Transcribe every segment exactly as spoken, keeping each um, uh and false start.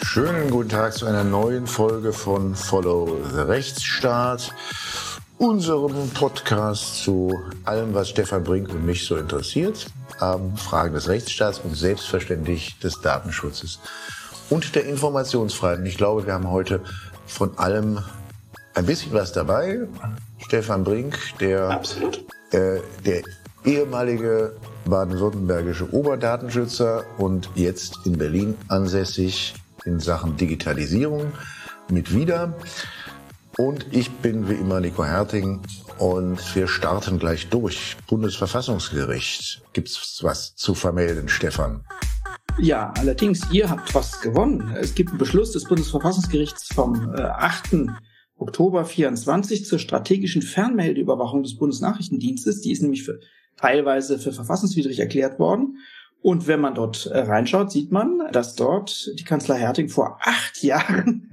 Schönen guten Tag zu einer neuen Folge von Follow the Rechtsstaat, unserem Podcast zu allem, was Stefan Brink und mich so interessiert, ähm, Fragen des Rechtsstaats und selbstverständlich des Datenschutzes und der Informationsfreiheit. Und ich glaube, wir haben heute von allem ein bisschen was dabei. Stefan Brink, der, äh, der ehemalige baden-württembergische Oberdatenschützer und jetzt in Berlin ansässig in Sachen Digitalisierung mit wieder. Und ich bin wie immer Nico Herting und wir starten gleich durch. Bundesverfassungsgericht. Gibt's was zu vermelden, Stefan? Ja, allerdings, ihr habt was gewonnen. Es gibt einen Beschluss des Bundesverfassungsgerichts vom äh, achten Oktober vierundzwanzig zur strategischen Fernmeldeüberwachung des Bundesnachrichtendienstes. Die ist nämlich für, teilweise für verfassungswidrig erklärt worden. Und wenn man dort äh, reinschaut, sieht man, dass dort die Kanzlei Herting vor acht Jahren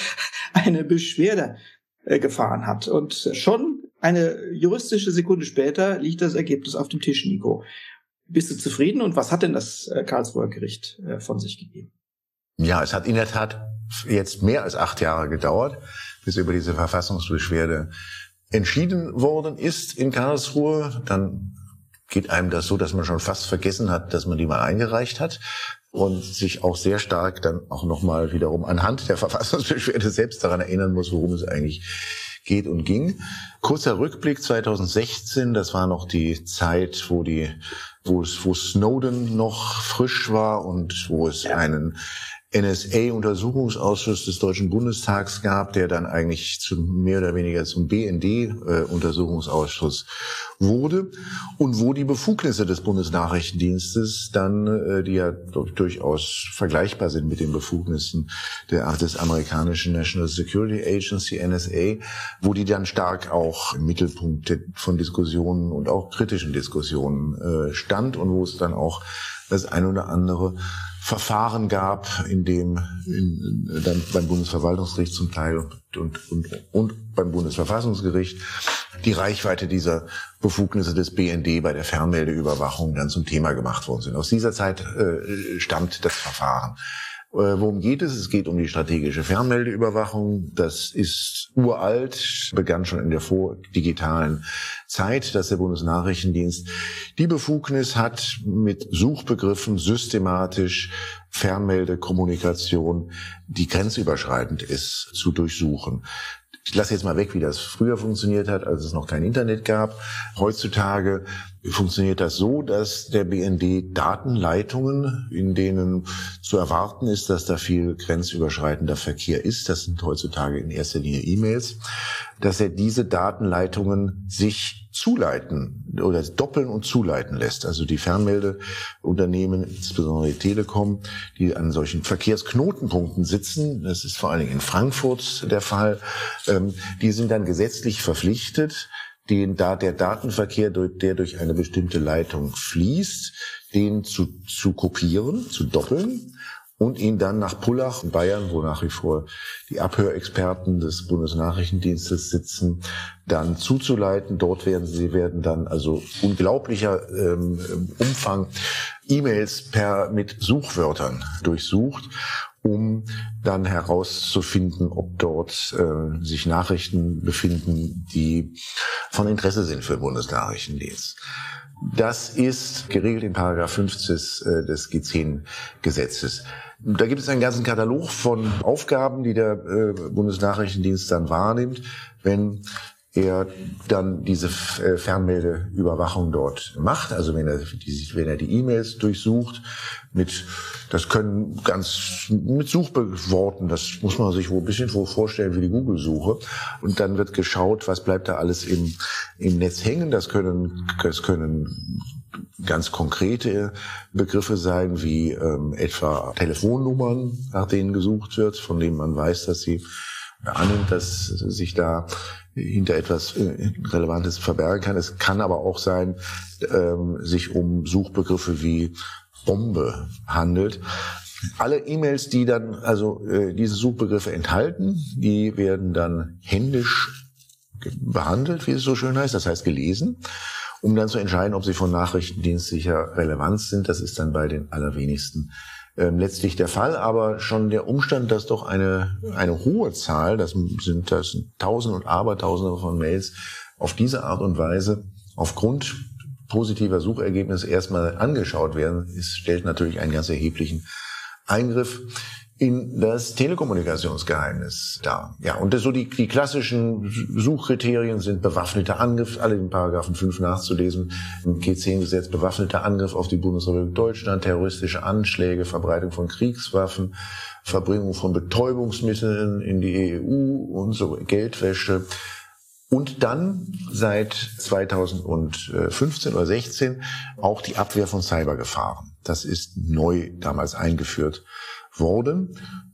eine Beschwerde äh, gefahren hat. Und schon eine juristische Sekunde später liegt das Ergebnis auf dem Tisch, Nico. Bist du zufrieden? Und was hat denn das äh, Karlsruher Gericht äh, von sich gegeben? Ja, es hat in der Tat jetzt mehr als acht Jahre gedauert, bis über diese Verfassungsbeschwerde entschieden worden ist in Karlsruhe. Dann geht einem das so, dass man schon fast vergessen hat, dass man die mal eingereicht hat und sich auch sehr stark dann auch nochmal wiederum anhand der Verfassungsbeschwerde selbst daran erinnern muss, worum es eigentlich geht und ging. Kurzer Rückblick zweitausendsechzehn, das war noch die Zeit, wo die, wo es, wo Snowden noch frisch war und wo es einen N S A-Untersuchungsausschuss des Deutschen Bundestags gab, der dann eigentlich zum, mehr oder weniger zum B N D-Untersuchungsausschuss äh, wurde und wo die Befugnisse des Bundesnachrichtendienstes dann, äh, die ja durchaus vergleichbar sind mit den Befugnissen der, des amerikanischen National Security Agency, N S A, wo die dann stark auch im Mittelpunkt von Diskussionen und auch kritischen Diskussionen äh, stand und wo es dann auch das ein oder andere Verfahren gab, in dem in, dann beim Bundesverwaltungsgericht zum Teil und, und, und, und beim Bundesverfassungsgericht die Reichweite dieser Befugnisse des B N D bei der Fernmeldeüberwachung dann zum Thema gemacht worden sind. Aus dieser Zeit äh, stammt das Verfahren. Äh, worum geht es? Es geht um die strategische Fernmeldeüberwachung. Das ist uralt, begann schon in der vordigitalen Zeit, dass der Bundesnachrichtendienst die Befugnis hat, mit Suchbegriffen systematisch Fernmeldekommunikation, die grenzüberschreitend ist, zu durchsuchen. Ich lasse jetzt mal weg, wie das früher funktioniert hat, als es noch kein Internet gab. Heutzutage funktioniert das so, dass der B N D Datenleitungen, in denen zu erwarten ist, dass da viel grenzüberschreitender Verkehr ist, das sind heutzutage in erster Linie E-Mails, dass er diese Datenleitungen sich zuleiten oder doppeln und zuleiten lässt. Also die Fernmeldeunternehmen, insbesondere die Telekom, die an solchen Verkehrsknotenpunkten sitzen, das ist vor allen Dingen in Frankfurt der Fall, ähm, die sind dann gesetzlich verpflichtet, den da der Datenverkehr, der durch eine bestimmte Leitung fließt, den zu, zu kopieren, zu doppeln und ihn dann nach Pullach in Bayern, wo nach wie vor die Abhörexperten des Bundesnachrichtendienstes sitzen, dann zuzuleiten. Dort werden sie werden dann also unglaublicher ähm, Umfang E-Mails per mit Suchwörtern durchsucht, um dann herauszufinden, ob dort äh, sich Nachrichten befinden, die von Interesse sind für den Bundesnachrichtendienst. Das ist geregelt in Paragraph fünfzig äh, des G zehn Gesetzes. Da gibt es einen ganzen Katalog von Aufgaben, die der äh, Bundesnachrichtendienst dann wahrnimmt, wenn er dann diese äh, Fernmeldeüberwachung dort macht, also wenn er die, wenn er die E-Mails durchsucht mit, das können ganz mit Suchworten, das muss man sich wohl ein bisschen vorstellen wie die Google-Suche, und dann wird geschaut, was bleibt da alles im im Netz hängen. Das können das können ganz konkrete Begriffe sein, wie ähm, etwa Telefonnummern, nach denen gesucht wird, von denen man weiß, dass sie annimmt, dass sich da hinter etwas Relevantes verbergen kann. Es kann aber auch sein, ähm, sich um Suchbegriffe wie Bombe handelt. Alle E-Mails, die dann also äh, diese Suchbegriffe enthalten, die werden dann händisch behandelt, wie es so schön heißt, das heißt gelesen, um dann zu entscheiden, ob sie von nachrichtendienstlicher Relevanz sind. Das ist dann bei den allerwenigsten ähm, letztlich der Fall. Aber schon der Umstand, dass doch eine eine hohe Zahl, das sind das sind Tausende und Abertausende von Mails, auf diese Art und Weise aufgrund positiver Suchergebnisse erstmal angeschaut werden, ist, stellt natürlich einen ganz erheblichen Eingriff in das Telekommunikationsgeheimnis dar. Ja, und das so die, die klassischen Suchkriterien sind bewaffneter Angriff, alle in Paragraphen fünf nachzulesen, im G zehn Gesetz, bewaffneter Angriff auf die Bundesrepublik Deutschland, terroristische Anschläge, Verbreitung von Kriegswaffen, Verbringung von Betäubungsmitteln in die E U und so, Geldwäsche. Und dann seit zweitausendfünfzehn oder sechzehn auch die Abwehr von Cybergefahren. Das ist neu damals eingeführt worden.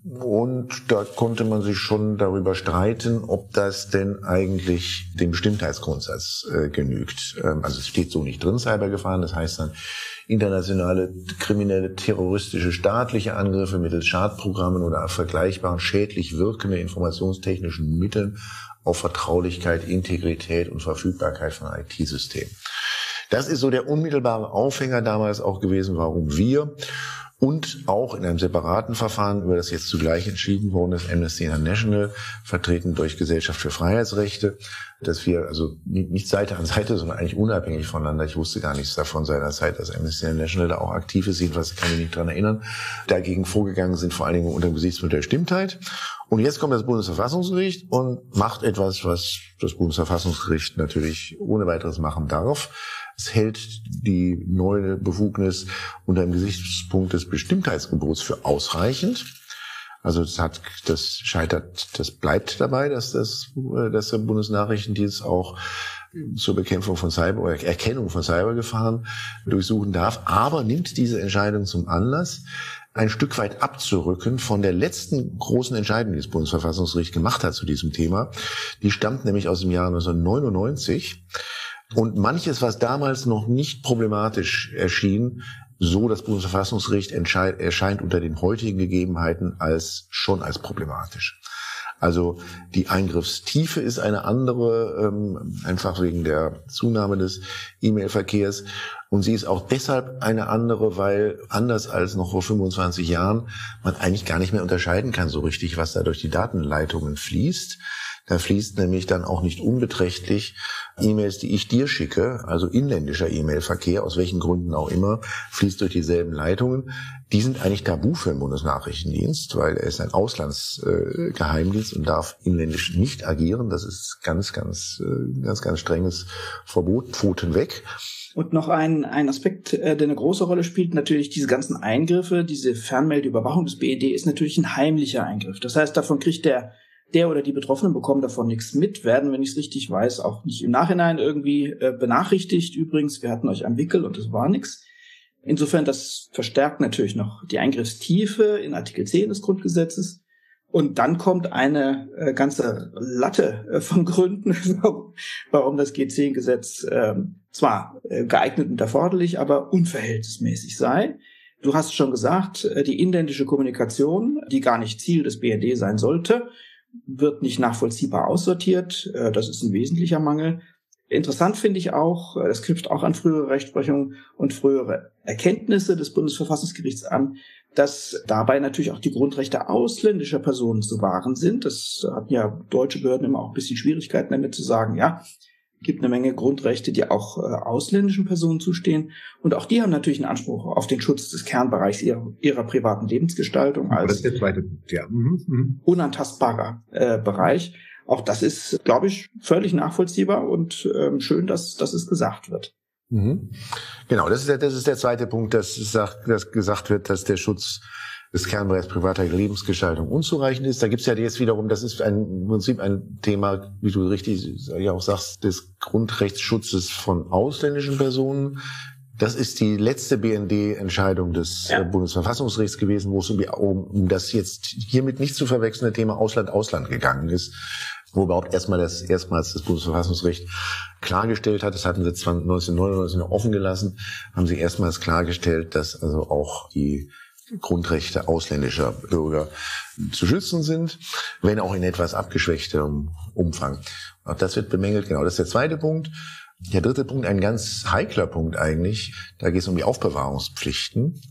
Und da konnte man sich schon darüber streiten, ob das denn eigentlich dem Bestimmtheitsgrundsatz äh, genügt. Ähm, also es steht so nicht drin, Cybergefahren. Das heißt dann internationale, kriminelle, terroristische, staatliche Angriffe mittels Schadprogrammen oder vergleichbaren schädlich wirkenden informationstechnischen Mitteln auf Vertraulichkeit, Integrität und Verfügbarkeit von I T-Systemen. Das ist so der unmittelbare Aufhänger damals auch gewesen, warum wir und auch in einem separaten Verfahren, über das jetzt zugleich entschieden worden ist, Amnesty International, vertreten durch Gesellschaft für Freiheitsrechte, dass wir also nicht Seite an Seite, sondern eigentlich unabhängig voneinander, ich wusste gar nichts davon seinerzeit, dass Amnesty International da auch aktiv ist, jedenfalls kann ich mich nicht dran erinnern, dagegen vorgegangen sind, vor allen Dingen unter dem Gesichtspunkt der Stimmtheit. Und jetzt kommt das Bundesverfassungsgericht und macht etwas, was das Bundesverfassungsgericht natürlich ohne weiteres machen darf. Es hält die neue Befugnis unter dem Gesichtspunkt des Bestimmtheitsgebots für ausreichend. Also das hat, das scheitert, das bleibt dabei, dass das, dass der Bundesnachrichtendienst auch zur Bekämpfung von Cyber oder Erkennung von Cybergefahren durchsuchen darf, aber nimmt diese Entscheidung zum Anlass, ein Stück weit abzurücken von der letzten großen Entscheidung, die das Bundesverfassungsgericht gemacht hat zu diesem Thema. Die stammt nämlich aus dem Jahr neunzehnhundertneunundneunzig. Und manches, was damals noch nicht problematisch erschien, so das Bundesverfassungsgericht erscheint unter den heutigen Gegebenheiten als schon als problematisch. Also die Eingriffstiefe ist eine andere, ähm, einfach wegen der Zunahme des E-Mail-Verkehrs. Und sie ist auch deshalb eine andere, weil anders als noch vor fünfundzwanzig Jahren man eigentlich gar nicht mehr unterscheiden kann so richtig, was da durch die Datenleitungen fließt. Da fließt nämlich dann auch nicht unbeträchtlich E-Mails, die ich dir schicke, also inländischer E-Mail-Verkehr, aus welchen Gründen auch immer, fließt durch dieselben Leitungen. Die sind eigentlich tabu für den Bundesnachrichtendienst, weil er ist ein Auslandsgeheimdienst äh, und darf inländisch nicht agieren. Das ist ganz, ganz, äh, ganz, ganz strenges Verbot, Pfoten weg. Und noch ein, ein Aspekt, der eine große Rolle spielt, natürlich diese ganzen Eingriffe, diese Fernmeldeüberwachung des B N D ist natürlich ein heimlicher Eingriff. Das heißt, davon kriegt der Der oder die Betroffenen bekommen davon nichts mit, werden, wenn ich es richtig weiß, auch nicht im Nachhinein irgendwie äh, benachrichtigt. Übrigens, wir hatten euch am Wickel und es war nichts. Insofern, das verstärkt natürlich noch die Eingriffstiefe in Artikel zehn des Grundgesetzes. Und dann kommt eine äh, ganze Latte äh, von Gründen, warum das G zehn Gesetz äh, zwar äh, geeignet und erforderlich, aber unverhältnismäßig sei. Du hast schon gesagt, äh, die inländische Kommunikation, die gar nicht Ziel des B N D sein sollte, wird nicht nachvollziehbar aussortiert. Das ist ein wesentlicher Mangel. Interessant finde ich auch, das knüpft auch an frühere Rechtsprechung und frühere Erkenntnisse des Bundesverfassungsgerichts an, dass dabei natürlich auch die Grundrechte ausländischer Personen zu wahren sind. Das hatten ja deutsche Behörden immer auch ein bisschen Schwierigkeiten damit zu sagen, ja, gibt eine Menge Grundrechte, die auch äh, ausländischen Personen zustehen. Und auch die haben natürlich einen Anspruch auf den Schutz des Kernbereichs ihrer, ihrer privaten Lebensgestaltung als das ist der zweite Punkt, ja. Mhm. unantastbarer äh, Bereich. Auch das ist, glaube ich, völlig nachvollziehbar und ähm, schön, dass, dass es gesagt wird. Mhm. Genau, das ist der, das ist der zweite Punkt, dass, sagt, dass gesagt wird, dass der Schutz des Kernbereichs privater Lebensgestaltung unzureichend ist. Da gibt's ja jetzt wiederum, das ist ein, im Prinzip ein Thema, wie du richtig ja auch sagst, des Grundrechtsschutzes von ausländischen Personen. Das ist die letzte B N D-Entscheidung des ja. Bundesverfassungsgerichts gewesen, wo es um, um das jetzt hiermit nicht zu verwechselnde Thema Ausland-Ausland gegangen ist, wo überhaupt erstmal das erstmals das Bundesverfassungsgericht klargestellt hat, das hatten sie neunzehnhundertneunundneunzig noch offen gelassen, haben sie erstmals klargestellt, dass also auch die Grundrechte ausländischer Bürger zu schützen sind, wenn auch in etwas abgeschwächtem Umfang. Auch das wird bemängelt. Genau, das ist der zweite Punkt. Der dritte Punkt, ein ganz heikler Punkt eigentlich, da geht es um die Aufbewahrungspflichten.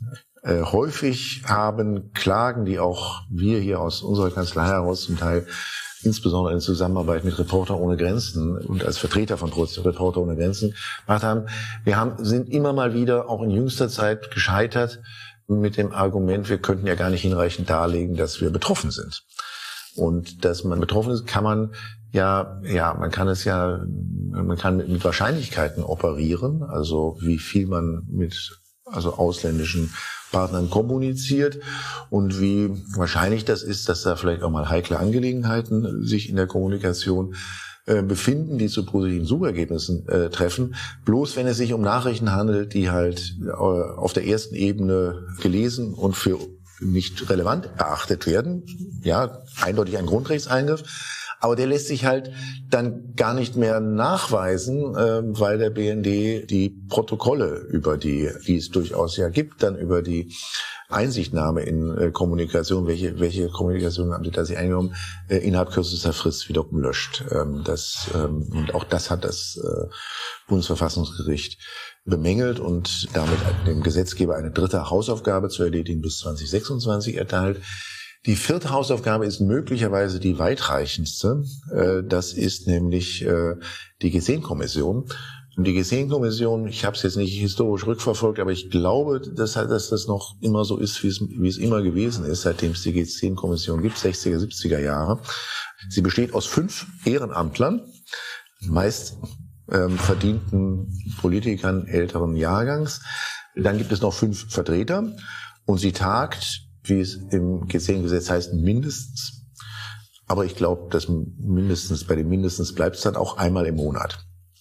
Äh, häufig haben Klagen, die auch wir hier aus unserer Kanzlei heraus zum Teil insbesondere in Zusammenarbeit mit Reporter ohne Grenzen und als Vertreter von Reporter ohne Grenzen gemacht haben. Wir haben, sind immer mal wieder auch in jüngster Zeit gescheitert mit dem Argument, wir könnten ja gar nicht hinreichend darlegen, dass wir betroffen sind. Und dass man betroffen ist, kann man ja, ja, man kann es ja, man kann mit, mit Wahrscheinlichkeiten operieren, also wie viel man mit, also ausländischen Partnern kommuniziert und wie wahrscheinlich das ist, dass da vielleicht auch mal heikle Angelegenheiten sich in der Kommunikation äh, befinden, die zu positiven Suchergebnissen äh, treffen. Bloß wenn es sich um Nachrichten handelt, die halt äh, auf der ersten Ebene gelesen und für nicht relevant erachtet werden, ja, eindeutig ein Grundrechtseingriff. Aber der lässt sich halt dann gar nicht mehr nachweisen, äh, weil der B N D die Protokolle über die, die es durchaus ja gibt, dann über die Einsichtnahme in äh, Kommunikation, welche welche Kommunikation haben Sie da sich eingenommen, äh, innerhalb kürzester Frist wiederum löscht. Ähm, das ähm, und auch das hat das äh, Bundesverfassungsgericht bemängelt und damit dem Gesetzgeber eine dritte Hausaufgabe zu erledigen bis zwanzig sechsundzwanzig erteilt. Die vierte Hausaufgabe ist möglicherweise die weitreichendste. Das ist nämlich die G zehn Kommission. Und die G zehn Kommission, ich habe es jetzt nicht historisch rückverfolgt, aber ich glaube, dass, dass das noch immer so ist, wie es, wie es immer gewesen ist, seitdem es die G zehn Kommission gibt, sechziger, siebziger Jahre. Sie besteht aus fünf Ehrenamtlern, meist ähm, verdienten Politikern älteren Jahrgangs. Dann gibt es noch fünf Vertreter und sie tagt, wie es im G zehn Gesetz heißt, mindestens. Aber ich glaube, dass mindestens, bei dem mindestens bleibt es dann auch einmal im Monat.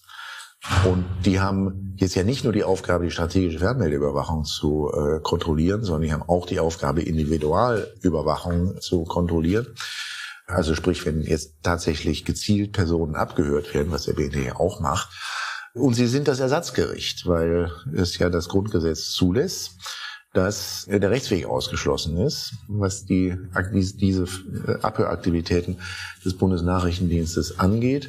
Und die haben jetzt ja nicht nur die Aufgabe, die strategische Fernmeldeüberwachung zu äh, kontrollieren, sondern die haben auch die Aufgabe, Individualüberwachung zu kontrollieren. Also sprich, wenn jetzt tatsächlich gezielt Personen abgehört werden, was der B N D ja auch macht. Und sie sind das Ersatzgericht, weil es ja das Grundgesetz zulässt, dass der Rechtsweg ausgeschlossen ist, was die diese Abhöraktivitäten des Bundesnachrichtendienstes angeht.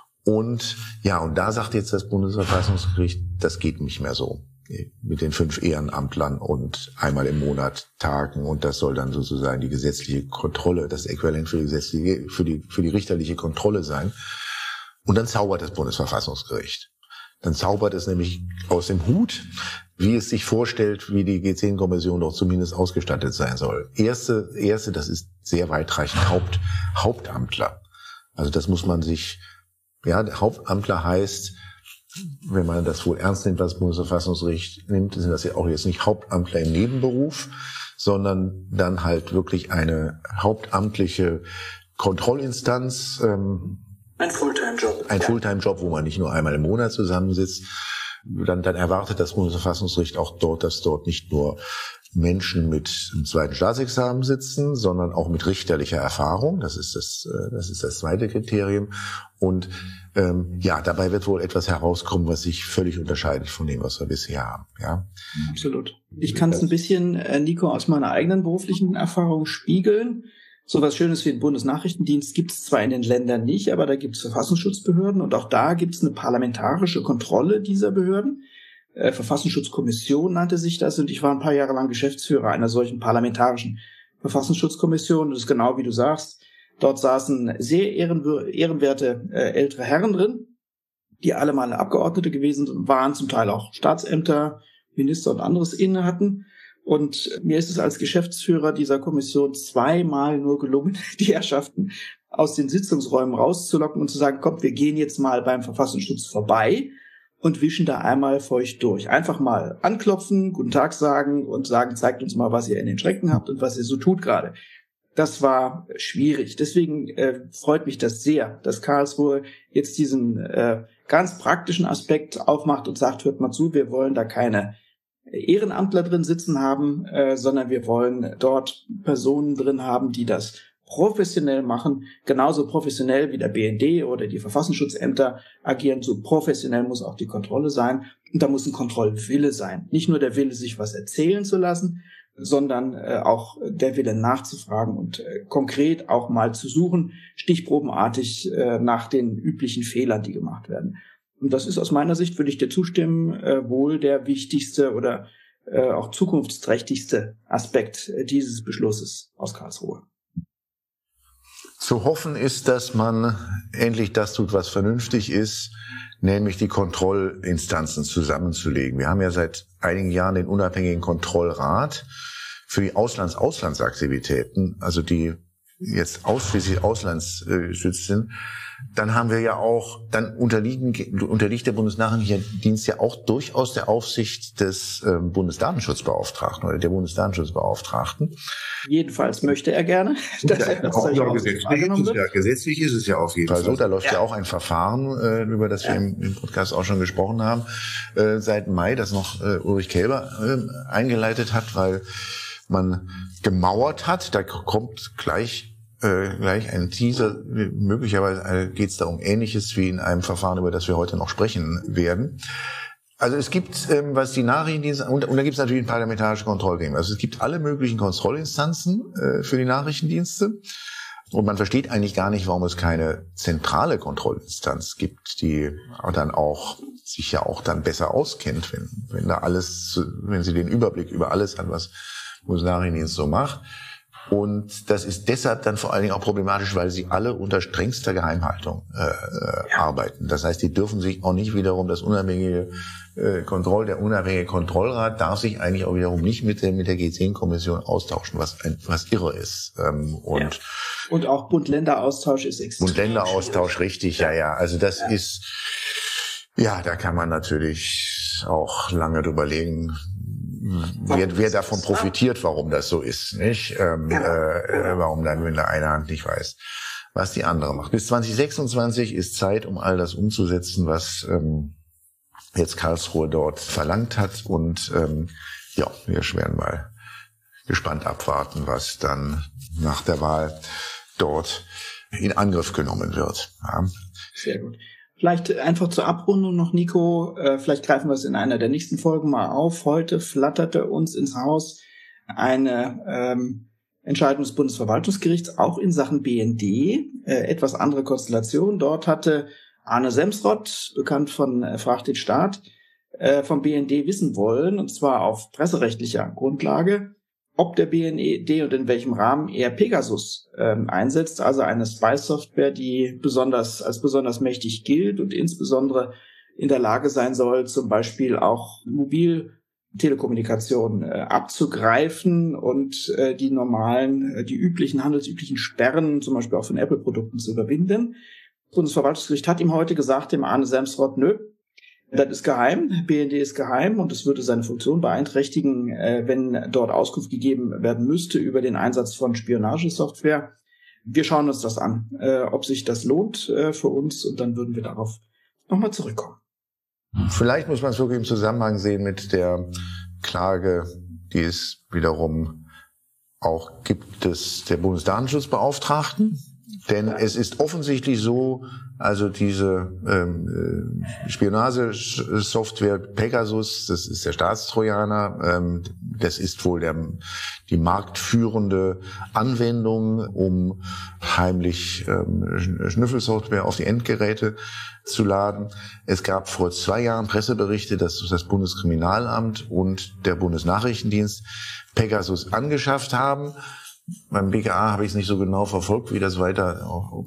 Und ja, und da sagt jetzt das Bundesverfassungsgericht, das geht nicht mehr so mit den fünf Ehrenamtlern und einmal im Monat tagen, und das soll dann sozusagen die gesetzliche Kontrolle, das Äquivalent für die gesetzliche, für die für die richterliche Kontrolle sein. Und dann zaubert das Bundesverfassungsgericht. Dann zaubert es nämlich aus dem Hut, wie es sich vorstellt, wie die G zehn Kommission doch zumindest ausgestattet sein soll. Erste, erste, das ist sehr weitreichend, Haupt, Hauptamtler. Also das muss man sich, ja, Hauptamtler heißt, wenn man das wohl ernst nimmt, was das Bundesverfassungsgericht nimmt, sind das ja auch jetzt nicht Hauptamtler im Nebenberuf, sondern dann halt wirklich eine hauptamtliche Kontrollinstanz, ähm, Ein Fulltime-Job. Ein Fulltime-Job, wo man nicht nur einmal im Monat zusammensitzt. Dann, dann erwartet das Bundesverfassungsgericht auch dort, dass dort nicht nur Menschen mit einem zweiten Staatsexamen sitzen, sondern auch mit richterlicher Erfahrung. Das ist das, das ist das zweite Kriterium. Und ähm, ja, dabei wird wohl etwas herauskommen, was sich völlig unterscheidet von dem, was wir bisher haben. Ja, absolut. Ich kann es ein bisschen, äh, Nico, aus meiner eigenen beruflichen Erfahrung spiegeln. So was Schönes wie den Bundesnachrichtendienst gibt es zwar in den Ländern nicht, aber da gibt es Verfassungsschutzbehörden und auch da gibt es eine parlamentarische Kontrolle dieser Behörden. Äh, Verfassungsschutzkommission nannte sich das, und ich war ein paar Jahre lang Geschäftsführer einer solchen parlamentarischen Verfassungsschutzkommission. Das ist genau wie du sagst. Dort saßen sehr ehrenw- ehrenwerte äh, ältere Herren drin, die alle mal Abgeordnete gewesen waren, zum Teil auch Staatsämter, Minister und anderes inne hatten. Und mir ist es als Geschäftsführer dieser Kommission zweimal nur gelungen, die Herrschaften aus den Sitzungsräumen rauszulocken und zu sagen, komm, wir gehen jetzt mal beim Verfassungsschutz vorbei und wischen da einmal feucht durch. Einfach mal anklopfen, guten Tag sagen und sagen, zeigt uns mal, was ihr in den Schrecken habt und was ihr so tut gerade. Das war schwierig. Deswegen äh, freut mich das sehr, dass Karlsruhe jetzt diesen äh, ganz praktischen Aspekt aufmacht und sagt, hört mal zu, wir wollen da keine Ehrenamtler drin sitzen haben, äh, sondern wir wollen dort Personen drin haben, die das professionell machen, genauso professionell wie der B N D oder die Verfassungsschutzämter agieren. So professionell muss auch die Kontrolle sein, und da muss ein Kontrollwille sein. Nicht nur der Wille, sich was erzählen zu lassen, sondern äh, auch der Wille nachzufragen und äh, konkret auch mal zu suchen, stichprobenartig äh, nach den üblichen Fehlern, die gemacht werden. Und das ist aus meiner Sicht, würde ich dir zustimmen, äh, wohl der wichtigste oder äh, auch zukunftsträchtigste Aspekt äh, dieses Beschlusses aus Karlsruhe. Zu hoffen ist, dass man endlich das tut, was vernünftig ist, nämlich die Kontrollinstanzen zusammenzulegen. Wir haben ja seit einigen Jahren den unabhängigen Kontrollrat für die Auslands-Auslandsaktivitäten, also die jetzt ausschließlich auslandsstützt sind. Dann haben wir ja auch, dann unterliegen, unterliegt der Bundesnachrichtendienst ja auch durchaus der Aufsicht des äh, Bundesdatenschutzbeauftragten oder der Bundesdatenschutzbeauftragten. Jedenfalls möchte er gerne, dass ja, er das auch ja, gesetzlich, ist es ja, gesetzlich ist es ja auf jeden Fall Fall. So, da läuft ja, ja auch ein Verfahren, äh, über das wir ja. im, im Podcast auch schon gesprochen haben, äh, seit Mai, das noch äh, Ulrich Kelber äh, eingeleitet hat, weil man gemauert hat. Da kommt gleich Äh, gleich ein Teaser, möglicherweise äh, geht es da um Ähnliches wie in einem Verfahren, über das wir heute noch sprechen werden. Also es gibt, ähm, was die Nachrichtendienste, und, und da gibt es natürlich ein parlamentarische Kontrollgremien. Also es gibt alle möglichen Kontrollinstanzen äh, für die Nachrichtendienste. Und man versteht eigentlich gar nicht, warum es keine zentrale Kontrollinstanz gibt, die dann auch sich ja auch dann besser auskennt, wenn, wenn da alles, wenn sie den Überblick über alles hat, was Bundesnachrichtendienst so macht. Und das ist deshalb dann vor allen Dingen auch problematisch, weil sie alle unter strengster Geheimhaltung äh, ja. arbeiten. Das heißt, die dürfen sich auch nicht wiederum das unabhängige äh, Kontroll, der unabhängige Kontrollrat darf sich eigentlich auch wiederum nicht mit der mit der G zehn Kommission austauschen, was ein, was irre ist. Ähm, und ja. und auch Bund-Länder-Austausch ist extrem. Bund-Länder-Austausch, richtig, ja, ja. Also das ja. ist, ja, da kann man natürlich auch lange drüber legen, Wer, wer davon profitiert, warum das so ist, nicht? Ähm, äh, warum dann, wenn da eine Hand nicht weiß, was die andere macht. Bis zwanzig sechsundzwanzig ist Zeit, um all das umzusetzen, was ähm, jetzt Karlsruhe dort verlangt hat. Und ähm, ja, wir werden mal gespannt abwarten, was dann nach der Wahl dort in Angriff genommen wird. Ja. Sehr gut. Vielleicht einfach zur Abrundung noch, Nico, äh, vielleicht greifen wir es in einer der nächsten Folgen mal auf. Heute flatterte uns ins Haus eine ähm, Entscheidung des Bundesverwaltungsgerichts, auch in Sachen B N D, äh, etwas andere Konstellation. Dort hatte Arne Semsrott, bekannt von äh, Frag den Staat, äh, vom B N D wissen wollen, und zwar auf presserechtlicher Grundlage, ob der B N D und in welchem Rahmen er Pegasus ähm, einsetzt, also eine Spy-Software, die besonders als besonders mächtig gilt und insbesondere in der Lage sein soll, zum Beispiel auch Mobiltelekommunikation äh, abzugreifen und äh, die normalen, äh, die üblichen, handelsüblichen Sperren, zum Beispiel auch von Apple-Produkten zu überwinden. Das Bundesverwaltungsgericht hat ihm heute gesagt, dem Arne Semsrott, nö, das ist geheim, B N D ist geheim und es würde seine Funktion beeinträchtigen, äh, wenn dort Auskunft gegeben werden müsste über den Einsatz von Spionagesoftware. Wir schauen uns das an, äh, ob sich das lohnt äh, für uns, und dann würden wir darauf nochmal zurückkommen. Vielleicht muss man es wirklich im Zusammenhang sehen mit der Klage, die es wiederum auch gibt, des der Bundesdatenschutzbeauftragten. Denn es ist offensichtlich so, also diese ähm, Spionagesoftware Pegasus, das ist der Staatstrojaner, ähm, das ist wohl der, die marktführende Anwendung, um heimlich ähm, Schnüffelsoftware auf die Endgeräte zu laden. Es gab vor zwei Jahren Presseberichte, dass das Bundeskriminalamt und der Bundesnachrichtendienst Pegasus angeschafft haben. Beim B K A habe ich es nicht so genau verfolgt, wie das weiter auch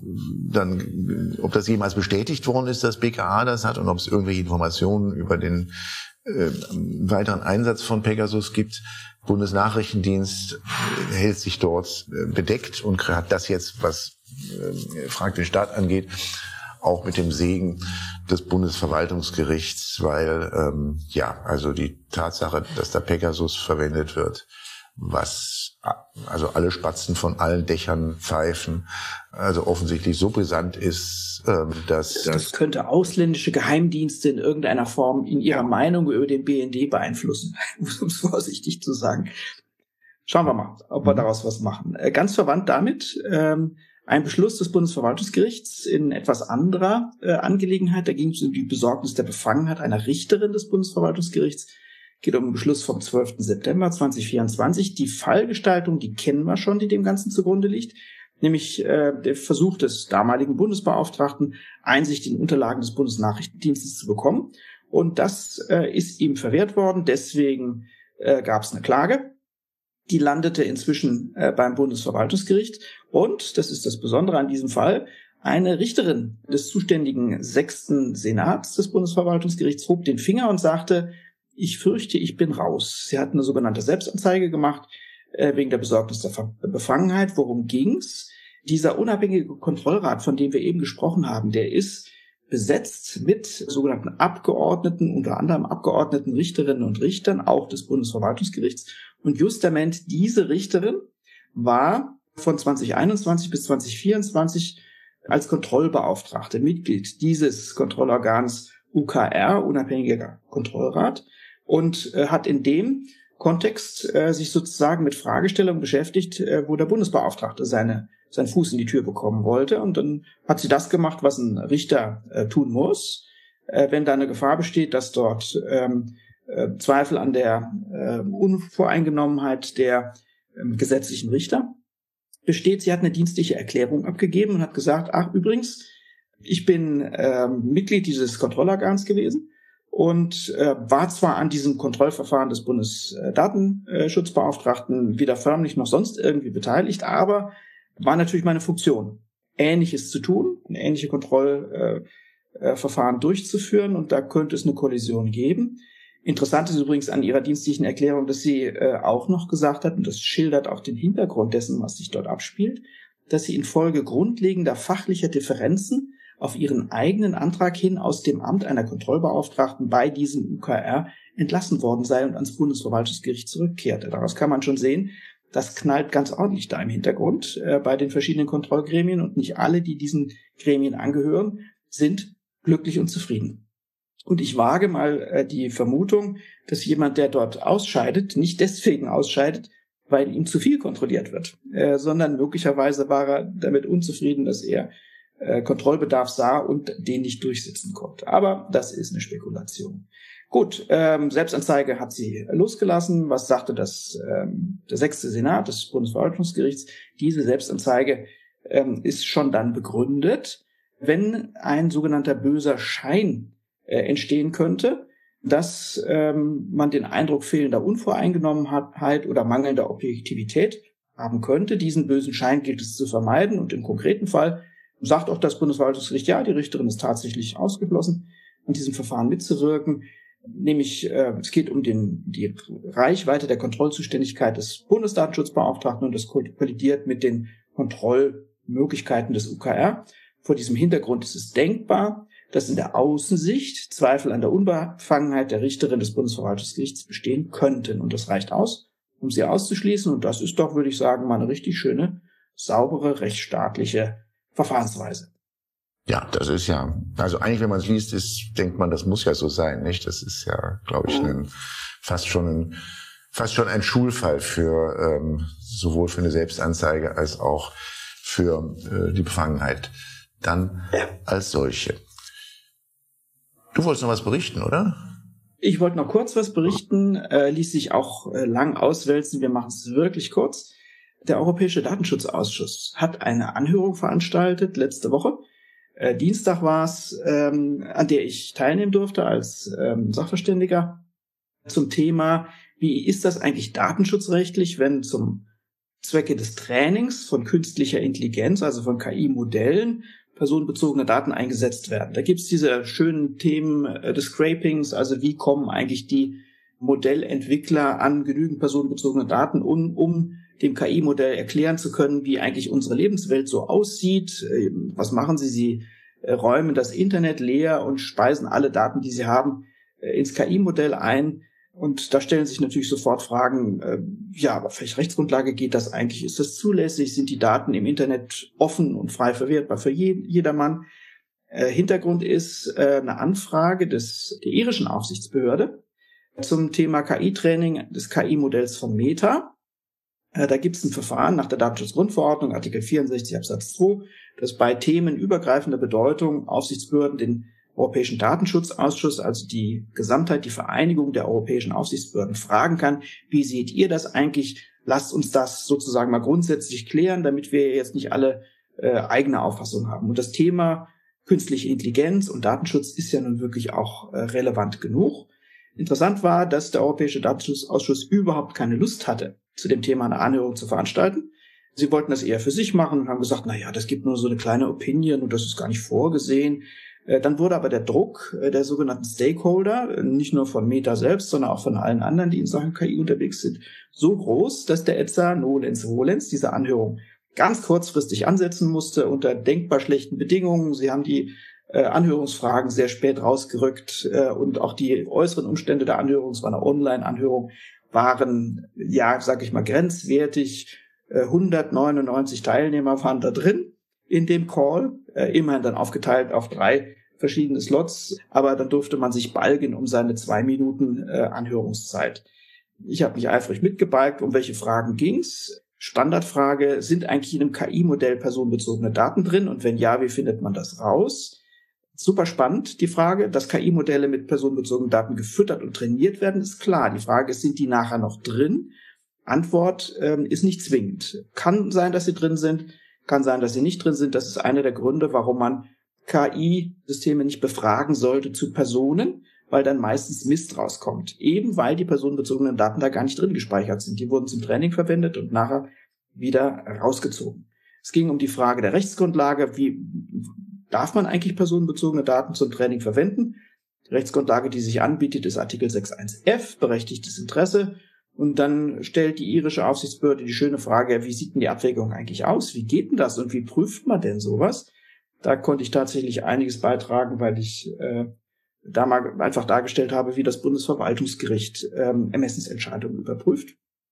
dann, ob das jemals bestätigt worden ist, dass B K A das hat, und ob es irgendwelche Informationen über den äh, weiteren Einsatz von Pegasus gibt. Bundesnachrichtendienst hält sich dort äh, bedeckt und hat das jetzt, was äh, Frag den Staat angeht, auch mit dem Segen des Bundesverwaltungsgerichts, weil ähm, ja, also die Tatsache, dass da Pegasus verwendet wird, was also alle Spatzen von allen Dächern pfeifen, also offensichtlich so brisant ist, ähm, dass das könnte ausländische Geheimdienste in irgendeiner Form in ihrer ja. Meinung über den B N D beeinflussen, um es vorsichtig zu sagen. Schauen wir mal, ob wir mhm. daraus was machen. Ganz verwandt damit ähm, ein Beschluss des Bundesverwaltungsgerichts in etwas anderer äh, Angelegenheit. Da ging es um die Besorgnis der Befangenheit einer Richterin des Bundesverwaltungsgerichts. Geht um einen Beschluss vom zwölften September zweitausendvierundzwanzig. Die Fallgestaltung, die kennen wir schon, die dem Ganzen zugrunde liegt. Nämlich äh, der Versuch des damaligen Bundesbeauftragten, Einsicht in Unterlagen des Bundesnachrichtendienstes zu bekommen. Und das äh, ist ihm verwehrt worden. Deswegen äh, gab es eine Klage. Die landete inzwischen äh, beim Bundesverwaltungsgericht. Und, das ist das Besondere an diesem Fall, eine Richterin des zuständigen sechsten Senats des Bundesverwaltungsgerichts hob den Finger und sagte, ich fürchte, ich bin raus. Sie hat eine sogenannte Selbstanzeige gemacht äh, wegen der Besorgnis der Ver- Befangenheit. Worum ging's? Dieser unabhängige Kontrollrat, von dem wir eben gesprochen haben, der ist besetzt mit sogenannten Abgeordneten, unter anderem Abgeordneten, Richterinnen und Richtern, auch des Bundesverwaltungsgerichts. Und justament diese Richterin war von zwanzig einundzwanzig bis zwanzig vierundzwanzig als Kontrollbeauftragte Mitglied dieses Kontrollorgans U K R, Unabhängiger Kontrollrat, und äh, hat in dem Kontext äh, sich sozusagen mit Fragestellungen beschäftigt, äh, wo der Bundesbeauftragte seine seinen Fuß in die Tür bekommen wollte. Und dann hat sie das gemacht, was ein Richter äh, tun muss, äh, wenn da eine Gefahr besteht, dass dort ähm, äh, Zweifel an der äh, Unvoreingenommenheit der äh, gesetzlichen Richter besteht. Sie hat eine dienstliche Erklärung abgegeben und hat gesagt, ach übrigens, ich bin äh, Mitglied dieses Kontrollorgans gewesen und äh, war zwar an diesem Kontrollverfahren des Bundesdatenschutzbeauftragten weder förmlich noch sonst irgendwie beteiligt, aber war natürlich meine Funktion, Ähnliches zu tun, ein ähnliche Kontrollverfahren äh, äh, durchzuführen, und da könnte es eine Kollision geben. Interessant ist übrigens an ihrer dienstlichen Erklärung, dass sie äh, auch noch gesagt hat, und das schildert auch den Hintergrund dessen, was sich dort abspielt, dass sie infolge grundlegender fachlicher Differenzen auf ihren eigenen Antrag hin aus dem Amt einer Kontrollbeauftragten bei diesem U K R entlassen worden sei und ans Bundesverwaltungsgericht zurückkehrte. Daraus kann man schon sehen, das knallt ganz ordentlich da im Hintergrund äh, bei den verschiedenen Kontrollgremien, und nicht alle, die diesen Gremien angehören, sind glücklich und zufrieden. Und ich wage mal äh, die Vermutung, dass jemand, der dort ausscheidet, nicht deswegen ausscheidet, weil ihm zu viel kontrolliert wird, äh, sondern möglicherweise war er damit unzufrieden, dass er äh, Kontrollbedarf sah und den nicht durchsetzen konnte. Aber das ist eine Spekulation. Gut, ähm, Selbstanzeige hat sie losgelassen. Was sagte das ähm, der sechste Senat des Bundesverwaltungsgerichts? Diese Selbstanzeige ähm, ist schon dann begründet, wenn ein sogenannter böser Schein äh, entstehen könnte, dass ähm, man den Eindruck fehlender Unvoreingenommenheit oder mangelnder Objektivität haben könnte. Diesen bösen Schein gilt es zu vermeiden, und im konkreten Fall sagt auch das Bundesverwaltungsgericht, ja, die Richterin ist tatsächlich ausgeschlossen, an diesem Verfahren mitzuwirken. Nämlich, äh, es geht um den, die Reichweite der Kontrollzuständigkeit des Bundesdatenschutzbeauftragten, und das kollidiert mit den Kontrollmöglichkeiten des U K R. Vor diesem Hintergrund ist es denkbar, dass in der Außensicht Zweifel an der Unbefangenheit der Richterin des Bundesverwaltungsgerichts bestehen könnten. Und das reicht aus, um sie auszuschließen. Und das ist doch, würde ich sagen, mal eine richtig schöne, saubere, rechtsstaatliche Verfahrensweise. Ja, das ist ja, also eigentlich, wenn man es liest, ist, denkt man, das muss ja so sein, nicht? Das ist ja, glaube ich, ein, fast schon ein, fast schon ein Schulfall für ähm, sowohl für eine Selbstanzeige als auch für äh, die Befangenheit dann als solche. Du wolltest noch was berichten, oder? Ich wollte noch kurz was berichten, äh, ließ sich auch äh, lang auswälzen. Wir machen es wirklich kurz. Der Europäische Datenschutzausschuss hat eine Anhörung veranstaltet letzte Woche. Äh, Dienstag war es, ähm, an der ich teilnehmen durfte als ähm, Sachverständiger zum Thema, wie ist das eigentlich datenschutzrechtlich, wenn zum Zwecke des Trainings von künstlicher Intelligenz, also von K I-Modellen, personenbezogene Daten eingesetzt werden. Da gibt's diese schönen Themen äh, des Scrapings, also wie kommen eigentlich die Modellentwickler an genügend personenbezogene Daten, um, um dem K I-Modell erklären zu können, wie eigentlich unsere Lebenswelt so aussieht. Äh, was machen sie? Sie äh, räumen das Internet leer und speisen alle Daten, die sie haben, äh, ins K I-Modell ein. Und da stellen sich natürlich sofort Fragen, äh, ja, aber auf welche Rechtsgrundlage geht das eigentlich? Ist das zulässig? Sind die Daten im Internet offen und frei verwertbar für je, jedermann? Äh, Hintergrund ist äh, eine Anfrage des, der irischen Aufsichtsbehörde zum Thema K I-Training des K I-Modells von Meta. Äh, da gibt es ein Verfahren nach der Datenschutzgrundverordnung, Artikel vierundsechzig Absatz zwei, dass bei Themen übergreifender Bedeutung Aufsichtsbehörden den Europäischen Datenschutzausschuss, also die Gesamtheit, die Vereinigung der europäischen Aufsichtsbehörden, fragen kann, wie seht ihr das eigentlich? Lasst uns das sozusagen mal grundsätzlich klären, damit wir jetzt nicht alle äh, eigene Auffassung haben. Und das Thema künstliche Intelligenz und Datenschutz ist ja nun wirklich auch äh, relevant genug. Interessant war, dass der Europäische Datenschutzausschuss überhaupt keine Lust hatte, zu dem Thema eine Anhörung zu veranstalten. Sie wollten das eher für sich machen und haben gesagt, na ja, das gibt nur so eine kleine Opinion und das ist gar nicht vorgesehen. Dann wurde aber der Druck der sogenannten Stakeholder, nicht nur von Meta selbst, sondern auch von allen anderen, die in Sachen K I unterwegs sind, so groß, dass der E Z A nolens volens diese Anhörung ganz kurzfristig ansetzen musste, unter denkbar schlechten Bedingungen. Sie haben die äh, Anhörungsfragen sehr spät rausgerückt äh, und auch die äußeren Umstände der Anhörung, es war eine Online-Anhörung, waren, ja, sag ich mal, grenzwertig. Äh, hundertneunundneunzig Teilnehmer waren da drin in dem Call, äh, immerhin dann aufgeteilt auf drei verschiedene Slots, aber dann durfte man sich balgen um seine zwei Minuten äh, Anhörungszeit. Ich habe mich eifrig mitgebalgt, um welche Fragen ging's. Standardfrage, sind eigentlich in einem K I-Modell personenbezogene Daten drin? Und wenn ja, wie findet man das raus? Super spannend, die Frage, dass K I-Modelle mit personenbezogenen Daten gefüttert und trainiert werden, ist klar. Die Frage ist, sind die nachher noch drin? Antwort ähm, ist nicht zwingend. Kann sein, dass sie drin sind, kann sein, dass sie nicht drin sind. Das ist einer der Gründe, warum man K I-Systeme nicht befragen sollte zu Personen, weil dann meistens Mist rauskommt. Eben weil die personenbezogenen Daten da gar nicht drin gespeichert sind. Die wurden zum Training verwendet und nachher wieder rausgezogen. Es ging um die Frage der Rechtsgrundlage. Wie darf man eigentlich personenbezogene Daten zum Training verwenden? Die Rechtsgrundlage, die sich anbietet, ist Artikel sechs Punkt eins f, berechtigtes Interesse. Und dann stellt die irische Aufsichtsbehörde die schöne Frage, wie sieht denn die Abwägung eigentlich aus? Wie geht denn das und wie prüft man denn sowas? Da konnte ich tatsächlich einiges beitragen, weil ich äh, da mal einfach dargestellt habe, wie das Bundesverwaltungsgericht ähm, Ermessensentscheidungen überprüft,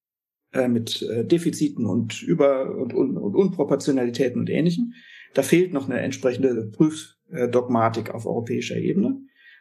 äh, mit äh, Defiziten und Über- und, und, und Unproportionalitäten und Ähnlichem. Da fehlt noch eine entsprechende Prüfdogmatik auf europäischer Ebene.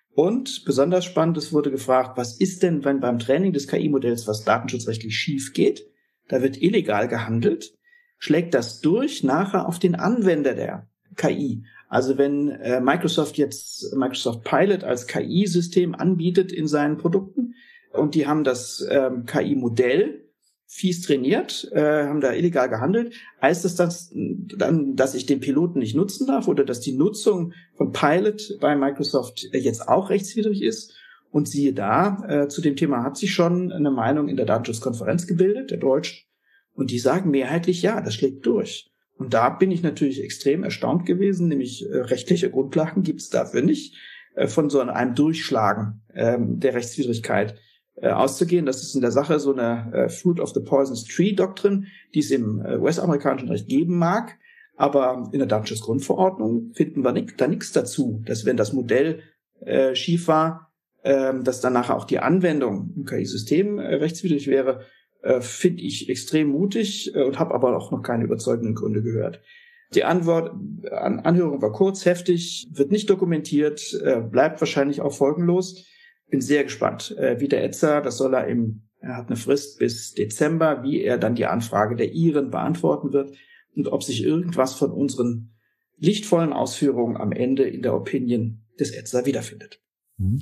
Und besonders spannend, es wurde gefragt, was ist denn, wenn beim Training des K I-Modells was datenschutzrechtlich schief geht? Da wird illegal gehandelt. Schlägt das durch nachher auf den Anwender der K I? Also wenn äh, Microsoft jetzt Microsoft Pilot als K I-System anbietet in seinen Produkten und die haben das ähm, K I-Modell fies trainiert, äh, haben da illegal gehandelt, heißt das das dann, dass ich den Piloten nicht nutzen darf oder dass die Nutzung von Pilot bei Microsoft jetzt auch rechtswidrig ist? Und siehe da, äh, zu dem Thema hat sich schon eine Meinung in der Datenschutzkonferenz gebildet, der Deutschen, und die sagen mehrheitlich, ja, das schlägt durch. Und da bin ich natürlich extrem erstaunt gewesen, nämlich äh, rechtliche Grundlagen gibt es dafür nicht, äh, von so einem Durchschlagen äh, der Rechtswidrigkeit äh, auszugehen. Das ist in der Sache so eine äh, Fruit of the Poisonous Tree Doctrine, die es im äh, U S-amerikanischen Recht geben mag, aber in der Datenschutzgrundverordnung finden wir nicht, da nichts dazu, dass wenn das Modell äh, schief war, äh, dass dann nachher auch die Anwendung im K I-System äh, rechtswidrig wäre. Äh, finde ich extrem mutig äh, und habe aber auch noch keine überzeugenden Gründe gehört. Die Antwort an Anhörung war kurz, heftig, wird nicht dokumentiert, äh, bleibt wahrscheinlich auch folgenlos. Bin sehr gespannt, äh, wie der E Z A, das soll er im, er hat eine Frist bis Dezember, wie er dann die Anfrage der Iren beantworten wird und ob sich irgendwas von unseren lichtvollen Ausführungen am Ende in der Opinion des E Z A wiederfindet. Mhm.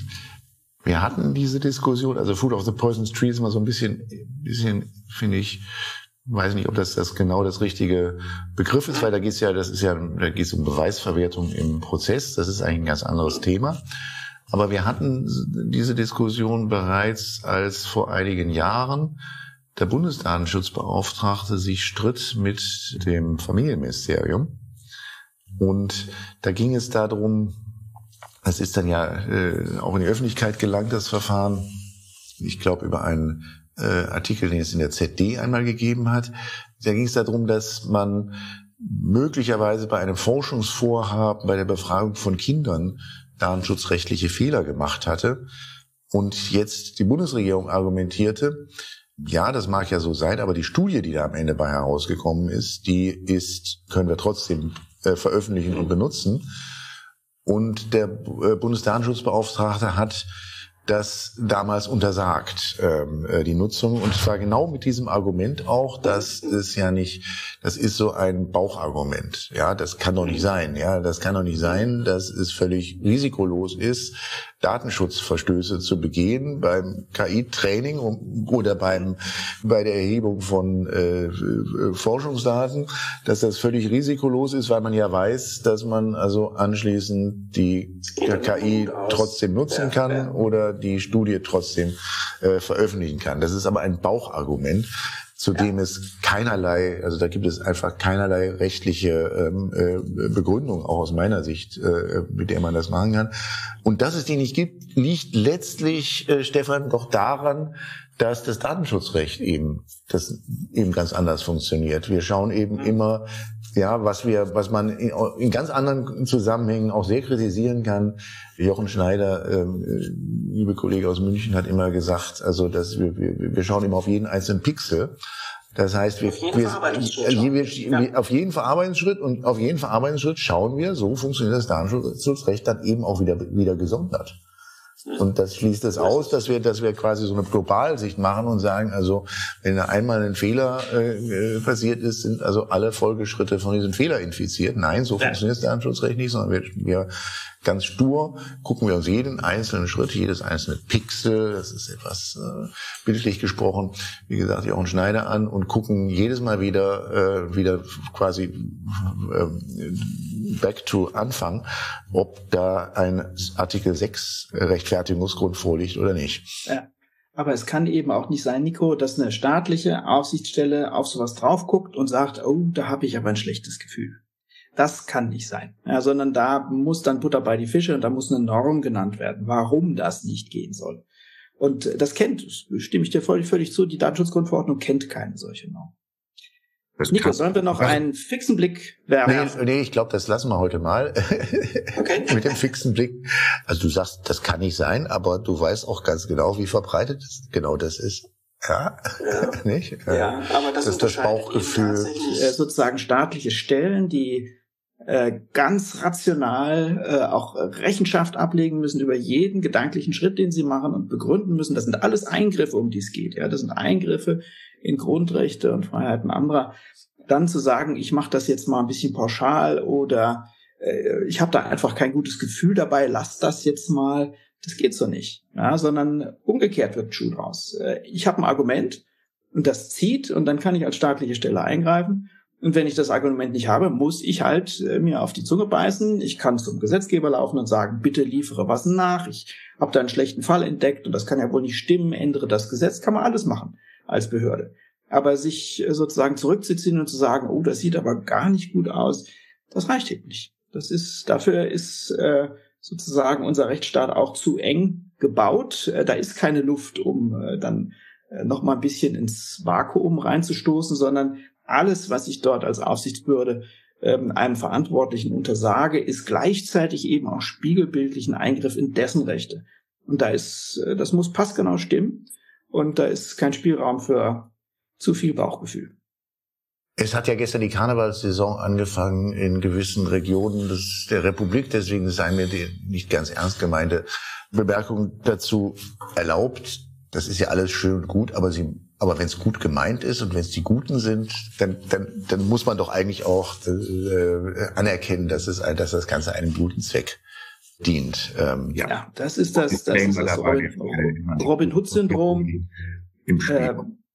Wir hatten diese Diskussion, also Fruit of the Poisonous Tree ist immer so ein bisschen, bisschen, finde ich, weiß nicht, ob das, das genau das richtige Begriff ist, weil da geht's ja, das ist ja, da geht's um Beweisverwertung im Prozess, das ist eigentlich ein ganz anderes Thema. Aber wir hatten diese Diskussion bereits, als vor einigen Jahren der Bundesdatenschutzbeauftragte sich stritt mit dem Familienministerium. Und da ging es darum, das ist dann ja äh, auch in die Öffentlichkeit gelangt, das Verfahren. Ich glaube, über einen äh, Artikel, den es in der Z D einmal gegeben hat. Da ging es darum, dass man möglicherweise bei einem Forschungsvorhaben, bei der Befragung von Kindern datenschutzrechtliche Fehler gemacht hatte. Und jetzt die Bundesregierung argumentierte, ja, das mag ja so sein, aber die Studie, die da am Ende bei herausgekommen ist, die ist, können wir trotzdem äh, veröffentlichen und benutzen. Und der Bundesdatenschutzbeauftragte hat das damals untersagt, ähm, die Nutzung. Und zwar genau mit diesem Argument auch, dass es ja nicht, das ist so ein Bauchargument. Ja, das kann doch nicht sein. Ja, das kann doch nicht sein, dass es völlig risikolos ist, Datenschutzverstöße zu begehen beim K I-Training oder beim bei der Erhebung von äh, Forschungsdaten, dass das völlig risikolos ist, weil man ja weiß, dass man also anschließend die der K I trotzdem nutzen kann oder die Studie trotzdem äh, veröffentlichen kann. Das ist aber ein Bauchargument, zu dem ja. es keinerlei, also da gibt es einfach keinerlei rechtliche ähm, äh, Begründung, auch aus meiner Sicht, äh, mit der man das machen kann. Und dass es die nicht gibt, liegt letztlich, äh, Stefan, doch daran, dass das Datenschutzrecht eben, das eben ganz anders funktioniert. Wir schauen eben mhm. immer, ja, was wir, was man in, in ganz anderen Zusammenhängen auch sehr kritisieren kann. Jochen Schneider, äh, liebe Kollege aus München, hat immer gesagt, also dass wir, wir, wir schauen immer auf jeden einzelnen Pixel. Das heißt, wir, auf jeden, wir, wir, wir, auf jeden Verarbeitungsschritt und auf jeden Verarbeitungsschritt schauen wir, so funktioniert das Datenschutzrecht dann eben auch wieder, wieder gesondert. Und das schließt es aus, dass wir, dass wir quasi so eine Globalsicht machen und sagen, also wenn einmal ein Fehler äh, passiert ist, sind also alle Folgeschritte von diesem Fehler infiziert. Nein, so ja. funktioniert das Datenschutzrecht nicht, sondern wir, wir ganz stur gucken wir uns jeden einzelnen Schritt, jedes einzelne Pixel, das ist etwas äh, bildlich gesprochen, wie gesagt, Jochen Schneider an und gucken jedes Mal wieder äh, wieder quasi äh, back to Anfang, ob da ein Artikel sechs Rechtfertigungsgrund vorliegt oder nicht. Ja. Aber es kann eben auch nicht sein, Nico, dass eine staatliche Aufsichtsstelle auf sowas drauf guckt und sagt, oh, da habe ich aber ein schlechtes Gefühl. Das kann nicht sein, ja, sondern da muss dann Butter bei die Fische und da muss eine Norm genannt werden, warum das nicht gehen soll. Und das kennt, stimme ich dir völlig, völlig zu, die Datenschutzgrundverordnung kennt keine solche Norm. Das Nico, sollen wir noch einen fixen Blick werfen? Nee, nee ich glaube, das lassen wir heute mal. Okay. Mit dem fixen Blick. Also du sagst, das kann nicht sein, aber du weißt auch ganz genau, wie verbreitet das genau das ist. Ja, ja. nicht? Ja, aber das, das ist das Bauchgefühl. Sozusagen staatliche Stellen, die äh, ganz rational äh, auch Rechenschaft ablegen müssen über jeden gedanklichen Schritt, den sie machen und begründen müssen. Das sind alles Eingriffe, um die es geht. Ja, das sind Eingriffe in Grundrechte und Freiheiten anderer. Dann zu sagen, ich mache das jetzt mal ein bisschen pauschal oder äh, ich habe da einfach kein gutes Gefühl dabei, lass das jetzt mal. Das geht so nicht, ja, sondern umgekehrt wird ein Schuh draus. Ich habe ein Argument und das zieht und dann kann ich als staatliche Stelle eingreifen. Und wenn ich das Argument nicht habe, muss ich halt mir auf die Zunge beißen. Ich kann zum Gesetzgeber laufen und sagen, bitte liefere was nach. Ich habe da einen schlechten Fall entdeckt und das kann ja wohl nicht stimmen. Ändere das Gesetz, kann man alles machen als Behörde. Aber sich sozusagen zurückzuziehen und zu sagen, oh, das sieht aber gar nicht gut aus, das reicht eben nicht. Das ist, dafür ist äh, sozusagen unser Rechtsstaat auch zu eng gebaut. Da ist keine Luft, um dann noch mal ein bisschen ins Vakuum reinzustoßen, sondern alles, was ich dort als Aufsichtsbehörde einem Verantwortlichen untersage, ist gleichzeitig eben auch spiegelbildlich ein Eingriff in dessen Rechte. Und da ist, das muss passgenau stimmen und da ist kein Spielraum für zu viel Bauchgefühl. Es hat ja gestern die Karnevalssaison angefangen in gewissen Regionen des, der Republik. Deswegen sei mir die nicht ganz ernst gemeinte Bemerkung dazu erlaubt. Das ist ja alles schön und gut, aber sie, aber wenn es gut gemeint ist und wenn es die Guten sind, dann, dann, dann muss man doch eigentlich auch äh, anerkennen, dass es, dass das Ganze einem guten Zweck dient. Ähm, ja. ja, das ist das, das, ist das Robin, Robin Hood-Syndrom. Im Spiel. Äh,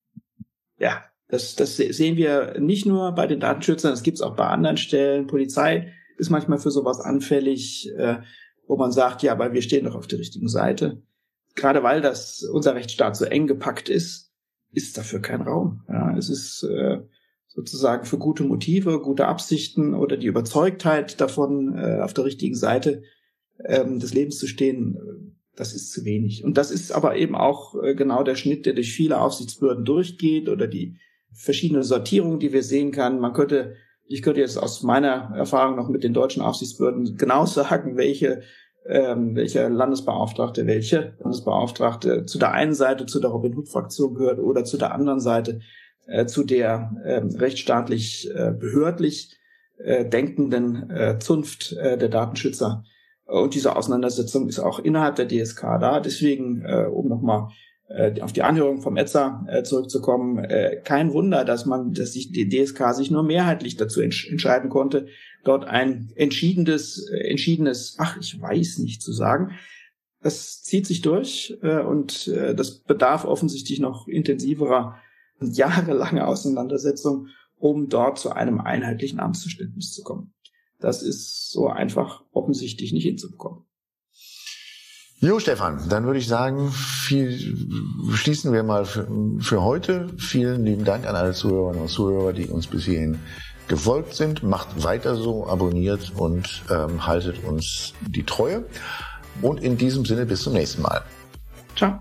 ja. Das, das sehen wir nicht nur bei den Datenschützern, das gibt es auch bei anderen Stellen. Polizei ist manchmal für sowas anfällig, äh, wo man sagt, ja, aber wir stehen doch auf der richtigen Seite. Gerade weil das unser Rechtsstaat so eng gepackt ist, ist dafür kein Raum. Ja, es ist äh, sozusagen für gute Motive, gute Absichten oder die Überzeugtheit davon, äh, auf der richtigen Seite ähm, des Lebens zu stehen, das ist zu wenig. Und das ist aber eben auch äh, genau der Schnitt, der durch viele Aufsichtsbehörden durchgeht oder die verschiedene Sortierungen, die wir sehen kann. Man könnte, ich könnte jetzt aus meiner Erfahrung noch mit den deutschen Aufsichtsbehörden genau sagen, welche, ähm, welcher Landesbeauftragte, welche Landesbeauftragte zu der einen Seite zu der Robin Hood Fraktion gehört oder zu der anderen Seite äh, zu der äh, rechtsstaatlich äh, behördlich äh, denkenden äh, Zunft äh, der Datenschützer. Und diese Auseinandersetzung ist auch innerhalb der D S K da. Deswegen, äh, um nochmal auf die Anhörung vom E Z A äh, zurückzukommen, äh, kein Wunder, dass man, dass sich die D S K sich nur mehrheitlich dazu entsch- entscheiden konnte, dort ein entschiedenes, äh, entschiedenes, ach, ich weiß nicht zu sagen. Das zieht sich durch äh, und äh, das bedarf offensichtlich noch intensiverer und jahrelanger Auseinandersetzung, um dort zu einem einheitlichen Amtsverständnis zu kommen. Das ist so einfach offensichtlich nicht hinzubekommen. Jo, Stefan, dann würde ich sagen, viel, schließen wir mal für, für heute. Vielen lieben Dank an alle Zuhörerinnen und Zuhörer, die uns bis hierhin gefolgt sind. Macht weiter so, abonniert und ähm, haltet uns die Treue. Und in diesem Sinne bis zum nächsten Mal. Ciao.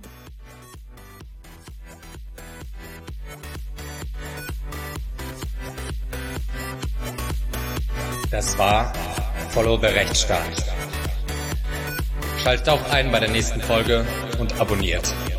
Das war Follow the Rechtsstaat. Schaltet auch ein bei der nächsten Folge und abonniert.